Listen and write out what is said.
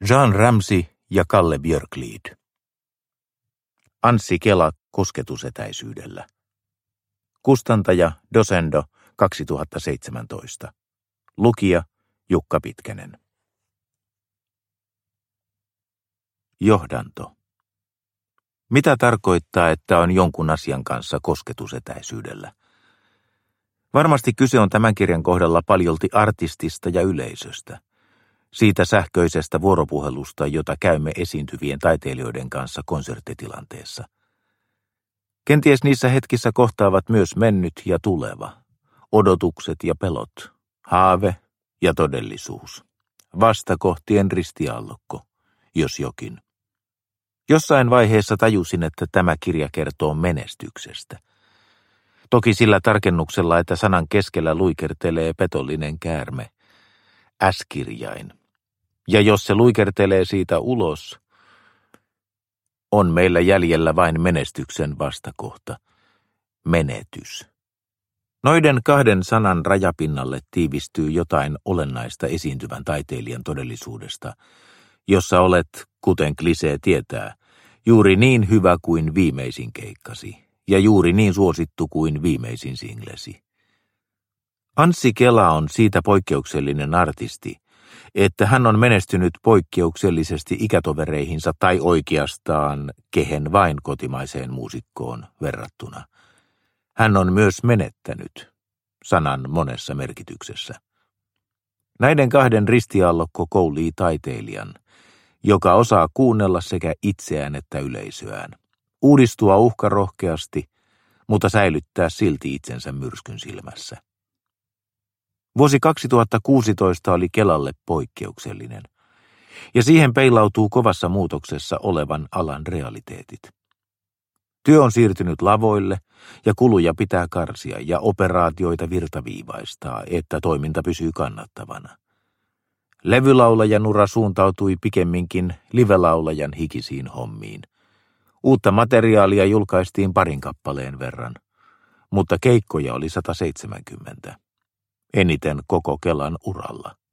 Jean Ramsey ja Kalle Björklid. Anssi Kela kosketusetäisyydellä. Kustantaja Dosendo 2017. Lukija Jukka Pitkänen. Johdanto. Mitä tarkoittaa, että on jonkun asian kanssa kosketusetäisyydellä? Varmasti kyse on tämän kirjan kohdalla paljolti artistista ja yleisöstä. Siitä sähköisestä vuoropuhelusta, jota käymme esiintyvien taiteilijoiden kanssa konserttitilanteessa. Kenties niissä hetkissä kohtaavat myös mennyt ja tuleva, odotukset ja pelot, haave ja todellisuus, vastakohtien ristiaallokko, jos jokin. Jossain vaiheessa tajusin, että tämä kirja kertoo menestyksestä. Toki sillä tarkennuksella, että sanan keskellä luikertelee petollinen käärme, S-kirjain. Ja jos se luikertelee siitä ulos, on meillä jäljellä vain menestyksen vastakohta, menetys. Noiden kahden sanan rajapinnalle tiivistyy jotain olennaista esiintyvän taiteilijan todellisuudesta, jossa olet, kuten klisee tietää, juuri niin hyvä kuin viimeisin keikkasi ja juuri niin suosittu kuin viimeisin singlesi. Anssi Kela on siitä poikkeuksellinen artisti, että hän on menestynyt poikkeuksellisesti ikätovereihinsa tai oikeastaan kehen vain kotimaiseen muusikkoon verrattuna. Hän on myös menettänyt, sanan monessa merkityksessä. Näiden kahden ristiaallokko koulii taiteilijan, joka osaa kuunnella sekä itseään että yleisöään, uudistua uhkarohkeasti, mutta säilyttää silti itsensä myrskyn silmässä. Vuosi 2016 oli Kelalle poikkeuksellinen, ja siihen peilautuu kovassa muutoksessa olevan alan realiteetit. Työ on siirtynyt lavoille, ja kuluja pitää karsia ja operaatioita virtaviivaistaa, että toiminta pysyy kannattavana. Levylaulajan ura suuntautui pikemminkin livelaulajan hikisiin hommiin. Uutta materiaalia julkaistiin 2 kappaleen verran, mutta keikkoja oli 170. Eniten koko Kelan uralla.